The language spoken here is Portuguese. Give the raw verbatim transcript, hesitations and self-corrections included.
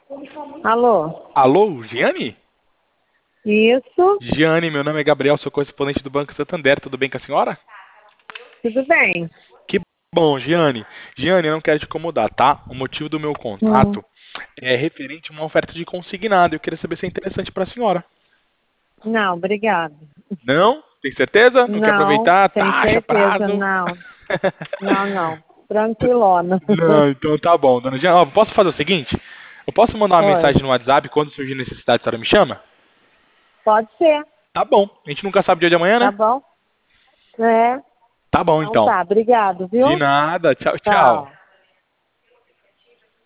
Alô? Alô, Giane? Isso? Giane, meu nome é Gabriel, sou correspondente do Banco Santander. Tudo bem com a senhora? Tudo bem? Que bom, Giane. Giane, eu não quero te incomodar, tá? O motivo do meu Hum, contato é referente a uma oferta de consignado. Eu queria saber se é interessante para a senhora. não, obrigado. Não? Tem certeza? Não quer Não, aproveitar? tem Taxa, certeza, prazo? não. Não, não. Tranquilona. Não, então tá bom, dona Giane. Ó, posso fazer o seguinte? Eu posso mandar uma Oi, mensagem no WhatsApp quando surgir necessidade, a senhora me chama? pode ser, Tá bom. A gente nunca sabe o dia de amanhã, tá né? bom? É, Tá bom, então então. tá, obrigado, De viu? nada. Tchau, tchau. Tchau.